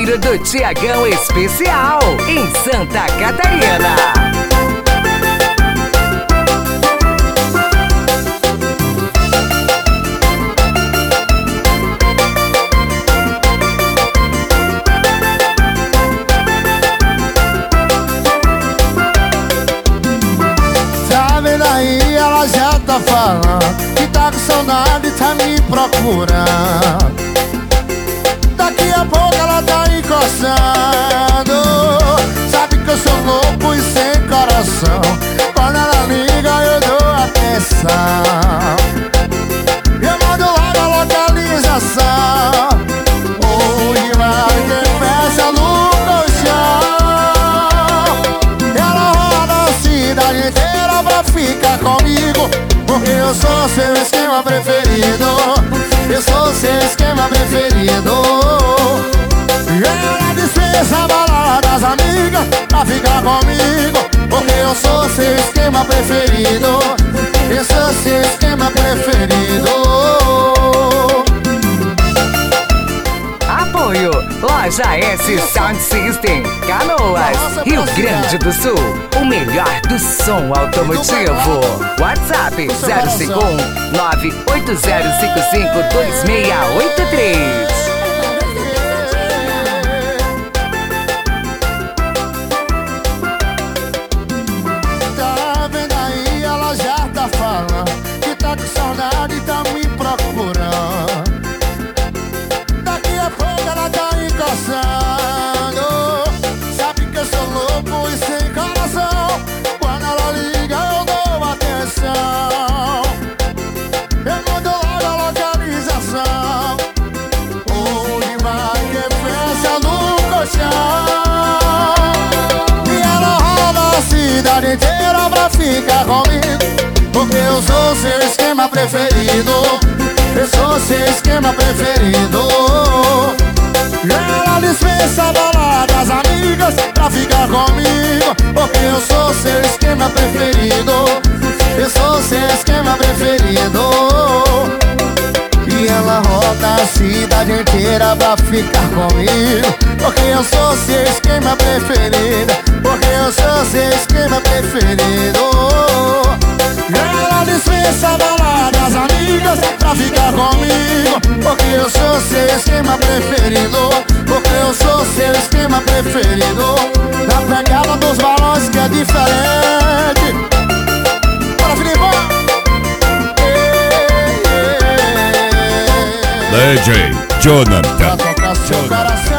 parceiro do Tiagão Especial, em Santa Catarina. Daí ela já tá falando que tá com saudade, tá me procurando. Daqui a pouco ela tá encostando. Sabe que eu sou louco e sem coração. Quando ela liga eu dou atenção. Eu mando logo a localização. Hoje vai ter festa no colchão. Ela roda a cidade inteira pra ficar comigo, porque eu sou seu esquema preferido. Eu sou seu esquema preferido. Ela dispensa a balada das amigas pra ficar comigo, porque eu sou seu esquema preferido. Eu sou seu esquema preferido. Apoio Loja S Sound System, Canoas, Rio Grande do Sul. O melhor do som automotivo. WhatsApp 051 98055 2683. Tá vendo aí, ela já tá falando que tá com saudade e tá me procurando. Daqui a pouco ela tá encostando. Sabe que eu sou louco e sem coração. Quando ela liga eu dou atenção. Eu mando logo a localização. Hoje vai ter festa no colchão. E ela roda a cidade inteira pra ficar comigo, porque eu sou seu esquema preferido. Eu sou seu esquema preferido. Ela dispensa a balada das amigas pra ficar comigo, porque eu sou seu esquema preferido. Eu sou seu esquema preferido. E ela roda a cidade inteira pra ficar comigo, porque eu sou seu esquema preferido. Porque eu sou seu esquema preferido. Ela dispensa a balada das amigas pra ficar comigo, porque eu sou seu esquema preferido. Porque eu sou seu esquema preferido. Na pegada dos balões que é diferente. Bora, Filipão! DJ Jonathan. Pra tocar seu coração.